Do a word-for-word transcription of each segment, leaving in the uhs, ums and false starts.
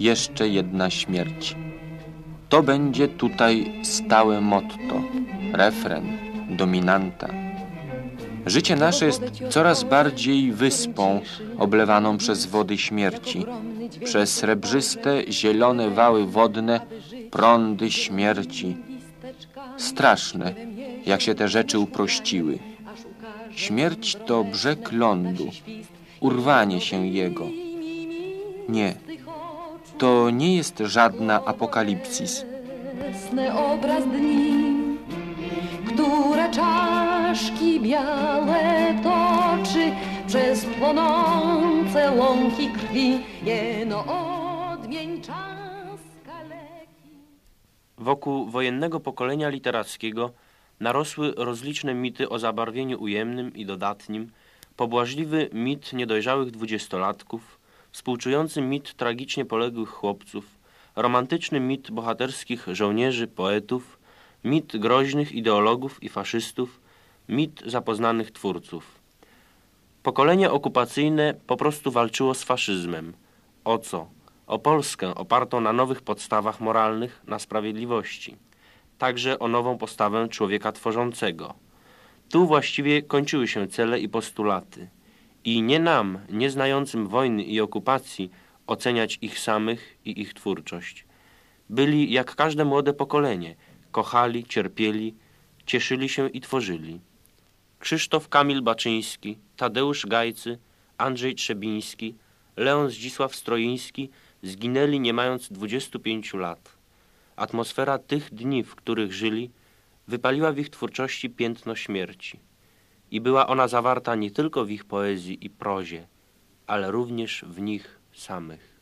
jeszcze jedna śmierć. To będzie tutaj stałe motto, refren, dominanta. Życie nasze jest coraz bardziej wyspą oblewaną przez wody śmierci, przez srebrzyste, zielone wały wodne, prądy śmierci. Straszne, jak się te rzeczy uprościły. Śmierć to brzeg lądu, urwanie się jego. Nie, to nie jest żadna apokalipsis. Obraz dni, które czaszki białe toczy przez płonące łąki krwi, jeno odmień czas kaleki. Wokół wojennego pokolenia literackiego narosły rozliczne mity o zabarwieniu ujemnym i dodatnim, pobłażliwy mit niedojrzałych dwudziestolatków, współczujący mit tragicznie poległych chłopców, romantyczny mit bohaterskich żołnierzy, poetów, mit groźnych ideologów i faszystów, mit zapoznanych twórców. Pokolenie okupacyjne po prostu walczyło z faszyzmem. O co? O Polskę opartą na nowych podstawach moralnych, na sprawiedliwości. Także o nową postawę człowieka tworzącego. Tu właściwie kończyły się cele i postulaty. I nie nam, nie znającym wojny i okupacji, oceniać ich samych i ich twórczość. Byli jak każde młode pokolenie, kochali, cierpieli, cieszyli się i tworzyli. Krzysztof Kamil Baczyński, Tadeusz Gajcy, Andrzej Trzebiński, Leon Zdzisław Stroiński zginęli nie mając dwudziestu pięciu lat. Atmosfera tych dni, w których żyli, wypaliła w ich twórczości piętno śmierci. I była ona zawarta nie tylko w ich poezji i prozie, ale również w nich samych.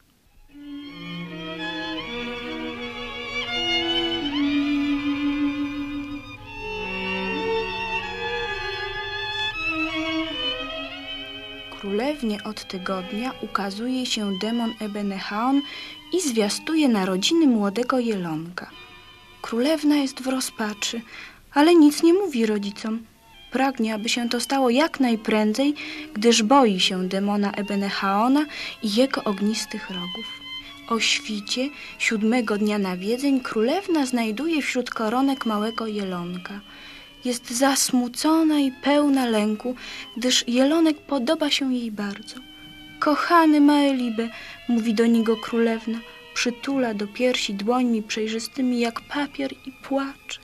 Królewnie od tygodnia ukazuje się demon Ebenechaon i zwiastuje narodziny młodego jelonka. Królewna jest w rozpaczy, ale nic nie mówi rodzicom. Pragnie, aby się to stało jak najprędzej, gdyż boi się demona Ebenechaona i jego ognistych rogów. O świcie siódmego dnia nawiedzeń królewna znajduje wśród koronek małego jelonka. Jest zasmucona i pełna lęku, gdyż jelonek podoba się jej bardzo. Kochany Maelibe, mówi do niego królewna, przytula do piersi dłońmi przejrzystymi jak papier i płacze.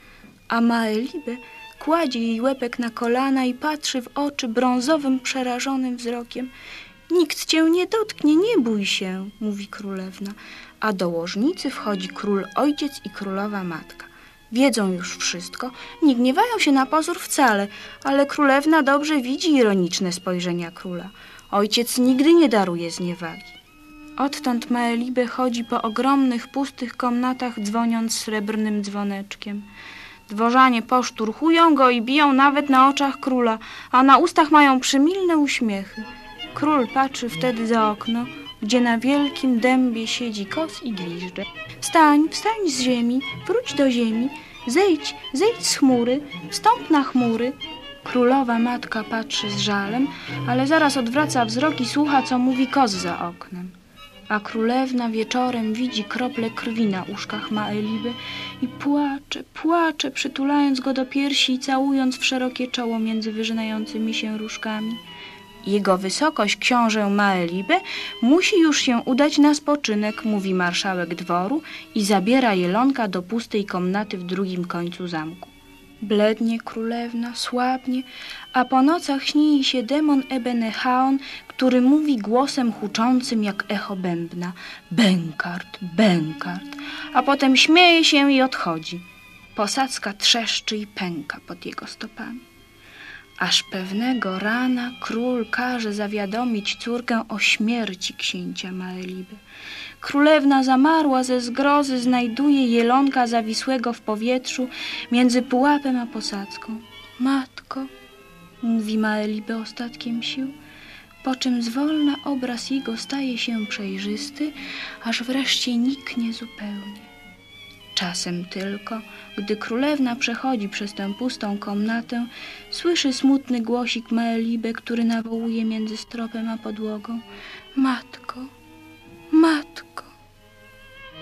A Maelibe kładzie jej łebek na kolana i patrzy w oczy brązowym, przerażonym wzrokiem. Nikt cię nie dotknie, nie bój się, mówi królewna, a do łożnicy wchodzi król ojciec i królowa matka. Wiedzą już wszystko, nie gniewają się na pozór wcale, ale królewna dobrze widzi ironiczne spojrzenia króla. Ojciec nigdy nie daruje zniewagi. Odtąd Maelibe chodzi po ogromnych, pustych komnatach, dzwoniąc srebrnym dzwoneczkiem. Dworzanie poszturchują go i biją nawet na oczach króla, a na ustach mają przymilne uśmiechy. Król patrzy wtedy za okno, gdzie na wielkim dębie siedzi kos i gwiżdże. Wstań, wstań z ziemi, wróć do ziemi, zejdź, zejdź z chmury, wstąp na chmury. Królowa matka patrzy z żalem, ale zaraz odwraca wzrok i słucha, co mówi kos za oknem. A królewna wieczorem widzi krople krwi na uszkach Maeliby i płacze, płacze, przytulając go do piersi i całując w szerokie czoło między wyrzynającymi się różkami. Jego wysokość książę Maelibe musi już się udać na spoczynek, mówi marszałek dworu i zabiera jelonka do pustej komnaty w drugim końcu zamku. Blednie królewna, słabnie, a po nocach śni jej się demon Ebenechaon, który mówi głosem huczącym jak echo bębna. Bękart, bękart, a potem śmieje się i odchodzi. Posadzka trzeszczy i pęka pod jego stopami. Aż pewnego rana król każe zawiadomić córkę o śmierci księcia Maeliby. Królewna zamarła ze zgrozy, znajduje jelonka zawisłego w powietrzu między pułapem a posadzką. Matko, mówi Maeliby ostatkiem sił, po czym zwolna obraz jego staje się przejrzysty, aż wreszcie niknie zupełnie. Czasem tylko, gdy królewna przechodzi przez tę pustą komnatę, słyszy smutny głosik Maeliby, który nawołuje między stropem a podłogą. Matko, matko.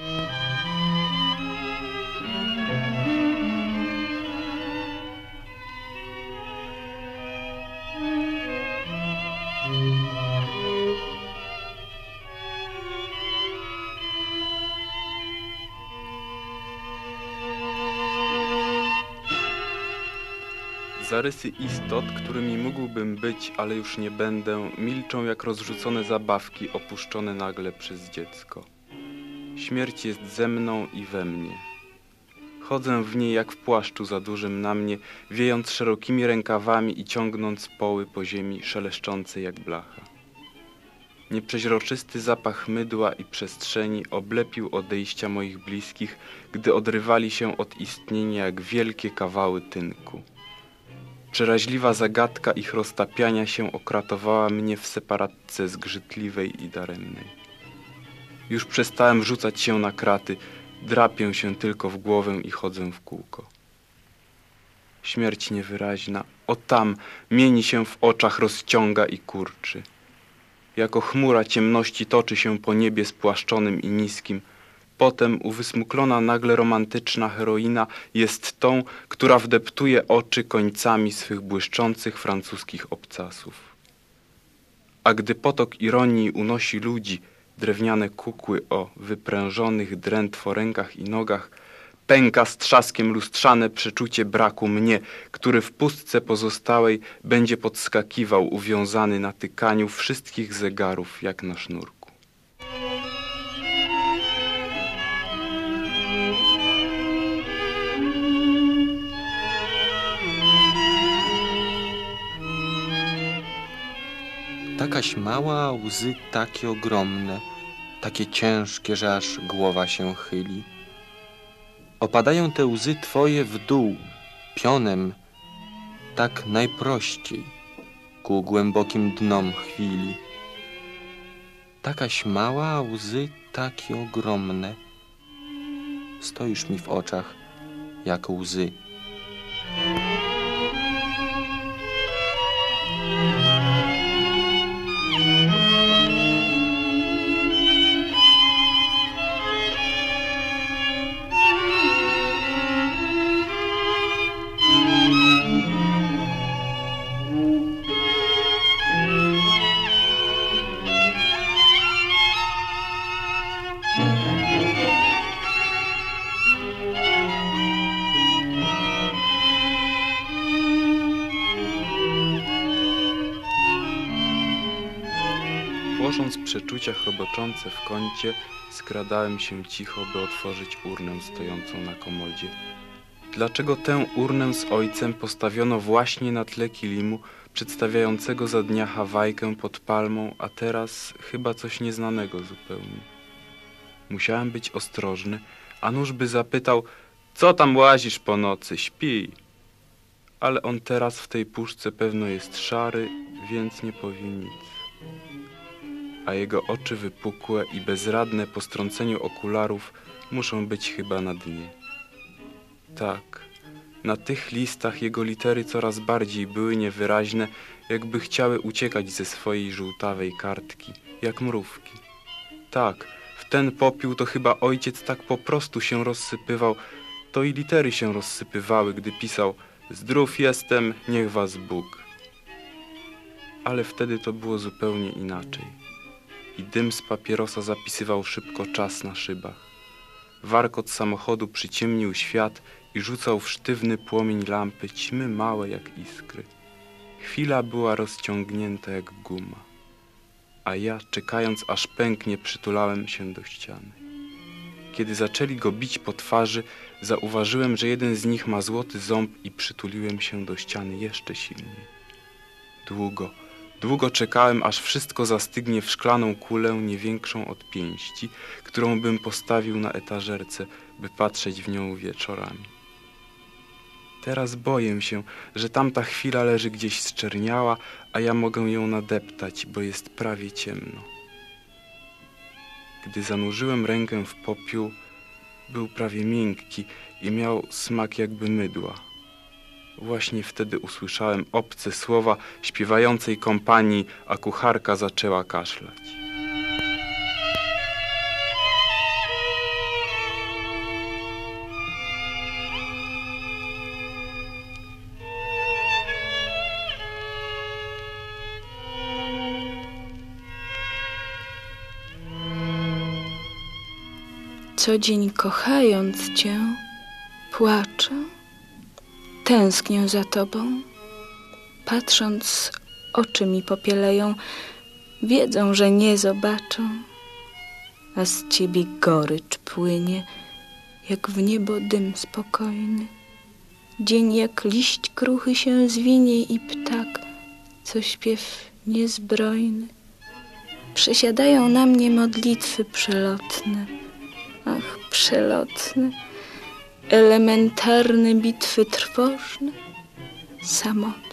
Zarysy istot, którymi mógłbym być, ale już nie będę, milczą jak rozrzucone zabawki opuszczone nagle przez dziecko. Śmierć jest ze mną i we mnie. Chodzę w niej jak w płaszczu za dużym na mnie, wiejąc szerokimi rękawami i ciągnąc poły po ziemi szeleszczącej jak blacha. Nieprzeźroczysty zapach mydła i przestrzeni oblepił odejścia moich bliskich, gdy odrywali się od istnienia jak wielkie kawały tynku. Przeraźliwa zagadka ich roztapiania się okratowała mnie w separatce zgrzytliwej i daremnej. Już przestałem rzucać się na kraty, drapię się tylko w głowę i chodzę w kółko. Śmierć niewyraźna, o tam, mieni się w oczach, rozciąga i kurczy. Jako chmura ciemności toczy się po niebie spłaszczonym i niskim. Potem uwysmuklona nagle romantyczna heroina jest tą, która wdeptuje oczy końcami swych błyszczących francuskich obcasów. A gdy potok ironii unosi ludzi, drewniane kukły o wyprężonych drętwo rękach i nogach, pęka z trzaskiem lustrzane przeczucie braku mnie, który w pustce pozostałej będzie podskakiwał uwiązany na tykaniu wszystkich zegarów jak na sznurku. Takaś mała, a łzy takie ogromne, takie ciężkie, że aż głowa się chyli. Opadają te łzy twoje w dół, pionem, tak najprościej, ku głębokim dnom chwili. Takaś mała, a łzy takie ogromne, stoisz mi w oczach jak łzy. Płosząc przeczucia chroboczące w kącie, skradałem się cicho, by otworzyć urnę stojącą na komodzie. Dlaczego tę urnę z ojcem postawiono właśnie na tle kilimu przedstawiającego za dnia Hawajkę pod palmą, a teraz chyba coś nieznanego zupełnie? Musiałem być ostrożny, a nuż by zapytał, co tam łazisz po nocy, śpi. Ale on teraz w tej puszce pewno jest szary, więc nie powie nic. A jego oczy wypukłe i bezradne po strąceniu okularów muszą być chyba na dnie. Tak, na tych listach jego litery coraz bardziej były niewyraźne, jakby chciały uciekać ze swojej żółtawej kartki, jak mrówki. Tak, w ten popiół to chyba ojciec tak po prostu się rozsypywał, to i litery się rozsypywały, gdy pisał zdrów jestem, niech was Bóg. Ale wtedy to było zupełnie inaczej. I dym z papierosa zapisywał szybko czas na szybach. Warkot samochodu przyciemnił świat i rzucał w sztywny płomień lampy ćmy małe jak iskry. Chwila była rozciągnięta jak guma, a ja, czekając aż pęknie, przytulałem się do ściany. Kiedy zaczęli go bić po twarzy, zauważyłem, że jeden z nich ma złoty ząb i przytuliłem się do ściany jeszcze silniej. Długo, Długo czekałem, aż wszystko zastygnie w szklaną kulę nie większą od pięści, którą bym postawił na etażerce, by patrzeć w nią wieczorami. Teraz boję się, że tamta chwila leży gdzieś zczerniała, a ja mogę ją nadeptać, bo jest prawie ciemno. Gdy zanurzyłem rękę w popiół, był prawie miękki i miał smak jakby mydła. Właśnie wtedy usłyszałem obce słowa śpiewającej kompanii, a kucharka zaczęła kaszlać. Co dzień kochając Cię, płaczę, tęsknię za Tobą. Patrząc, oczy mi popieleją, wiedzą, że nie zobaczą, a z Ciebie gorycz płynie, jak w niebo dym spokojny. Dzień jak liść kruchy się zwinie i ptak, co śpiew niezbrojny. Przesiadają na mnie modlitwy przelotne, ach, przelotne, elementarne bitwy trwożne, samotne.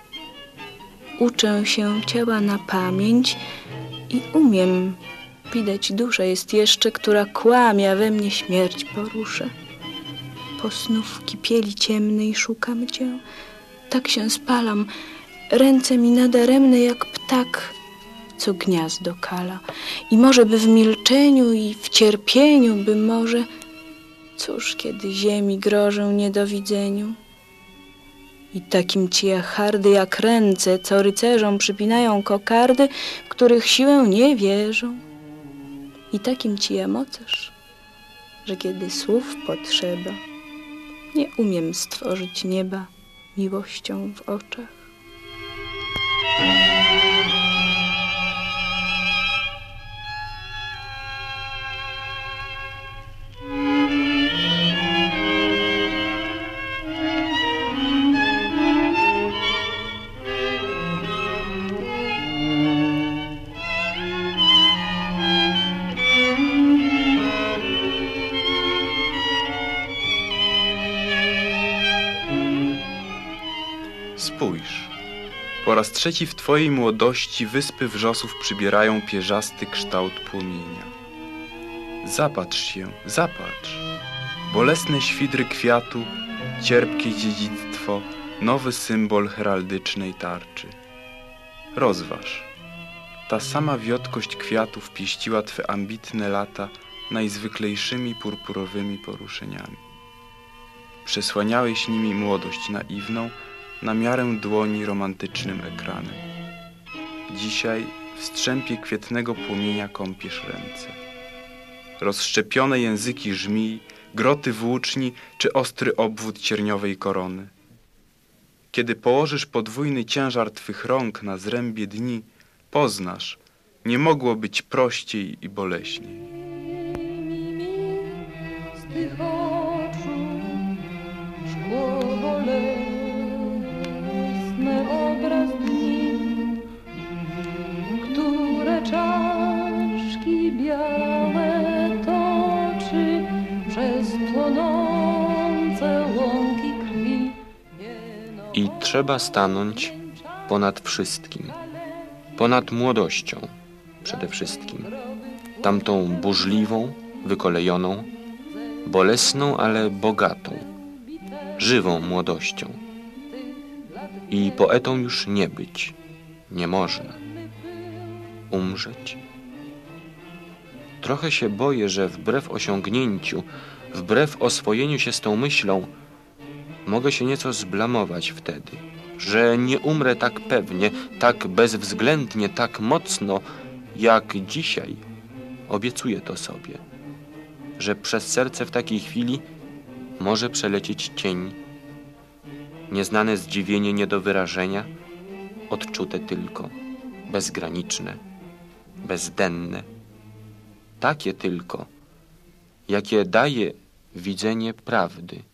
Uczę się ciała na pamięć i umiem, widać dusza jest jeszcze, która kłamie, a we mnie śmierć porusza. Po snów kipieli ciemnej szukam Cię, tak się spalam, ręce mi nadaremne jak ptak, co gniazdo kala. I może by w milczeniu i w cierpieniu, by może, cóż kiedy ziemi grożę niedowidzeniu. I takim Ci ja hardy jak ręce, co rycerzom przypinają kokardy, w których siłę nie wierzą. I takim Ci ja mocarz, że kiedy słów potrzeba, nie umiem stworzyć nieba miłością w oczach. Spójrz, po raz trzeci w Twojej młodości wyspy wrzosów przybierają pierzasty kształt płomienia. Zapatrz się, zapatrz, bolesne świdry kwiatu, cierpkie dziedzictwo, nowy symbol heraldycznej tarczy. Rozważ, ta sama wiotkość kwiatów pieściła Twe ambitne lata najzwyklejszymi purpurowymi poruszeniami. Przesłaniałeś nimi młodość naiwną, na miarę dłoni romantycznym ekranem. Dzisiaj w strzępie kwietnego płomienia kąpiesz ręce. Rozszczepione języki żmij, groty włóczni czy ostry obwód cierniowej korony. Kiedy położysz podwójny ciężar Twych rąk na zrębie dni, poznasz, nie mogło być prościej i boleśniej. Z tych oczu szkło bolesne, obraz dni, które czaszki białe toczy przez płonące łąki krwi. I trzeba stanąć ponad wszystkim, ponad młodością przede wszystkim, tamtą burzliwą, wykolejoną, bolesną, ale bogatą, żywą młodością. I poetą już nie być, nie można. Umrzeć? Trochę się boję, że wbrew osiągnięciu, wbrew oswojeniu się z tą myślą, mogę się nieco zblamować wtedy, że nie umrę tak pewnie, tak bezwzględnie, tak mocno, jak dzisiaj obiecuję to sobie, że przez serce w takiej chwili może przelecieć cień, nieznane zdziwienie nie do wyrażenia, odczute tylko, bezgraniczne, bezdenne, takie tylko, jakie daje widzenie prawdy.